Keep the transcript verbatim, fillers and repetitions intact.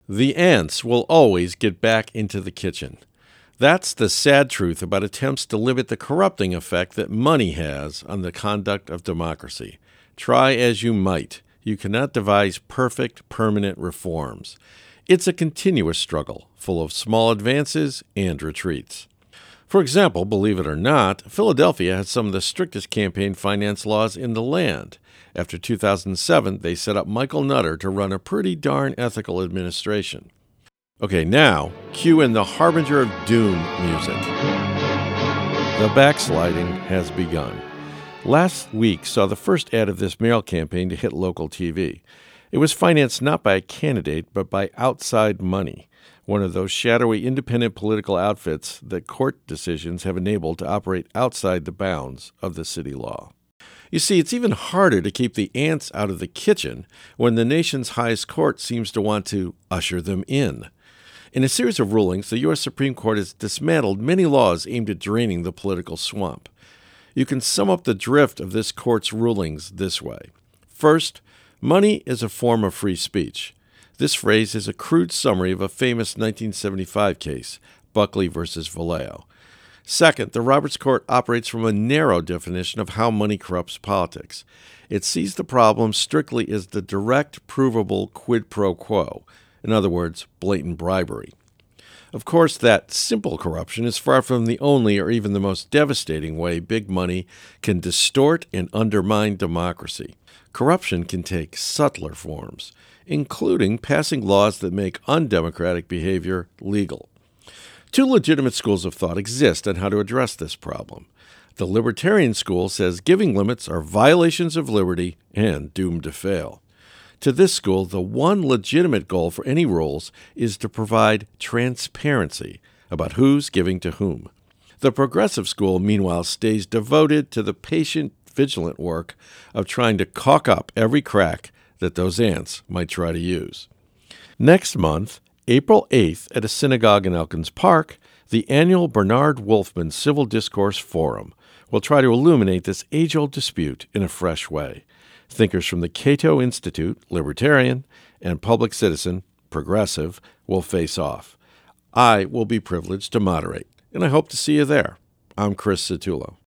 The ants will always get back into the kitchen. That's the sad truth about attempts to limit the corrupting effect that money has on the conduct of democracy. Try as you might, you cannot devise perfect, permanent reforms. It's a continuous struggle, full of small advances and retreats. For example, believe it or not, Philadelphia has some of the strictest campaign finance laws in the land. After two thousand seven, they set up Michael Nutter to run a pretty darn ethical administration. Okay, now, cue in the harbinger of doom music. The backsliding has begun. Last week saw the first ad of this mayoral campaign to hit local T V. It was financed not by a candidate, but by outside money, one of those shadowy independent political outfits that court decisions have enabled to operate outside the bounds of the city law. You see, it's even harder to keep the ants out of the kitchen when the nation's highest court seems to want to usher them in. In a series of rulings, the U S Supreme Court has dismantled many laws aimed at draining the political swamp. You can sum up the drift of this court's rulings this way. First, money is a form of free speech. This phrase is a crude summary of a famous nineteen seventy-five case, Buckley versus Vallejo. Second, the Roberts Court operates from a narrow definition of how money corrupts politics. It sees the problem strictly as the direct, provable quid pro quo, in other words, blatant bribery. Of course, that simple corruption is far from the only or even the most devastating way big money can distort and undermine democracy. Corruption can take subtler forms, including passing laws that make undemocratic behavior legal. Two legitimate schools of thought exist on how to address this problem. The libertarian school says giving limits are violations of liberty and doomed to fail. To this school, the one legitimate goal for any rules is to provide transparency about who's giving to whom. The progressive school, meanwhile, stays devoted to the patient, vigilant work of trying to caulk up every crack that those ants might try to use. Next month, April eighth, at a synagogue in Elkins Park, the annual Bernard Wolfman Civil Discourse Forum will try to illuminate this age-old dispute in a fresh way. Thinkers from the Cato Institute, Libertarian, and Public Citizen, Progressive, will face off. I will be privileged to moderate, and I hope to see you there. I'm Chris Satullo.